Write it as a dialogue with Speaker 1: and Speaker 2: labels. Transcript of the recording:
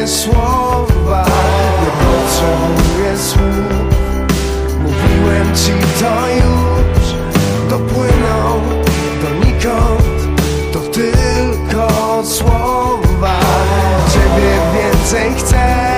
Speaker 1: moje słowa. Nie potrzebuję słów, mówiłem ci to już. Dopłyną donikąd, to tylko słowa. Ciebie więcej chcę.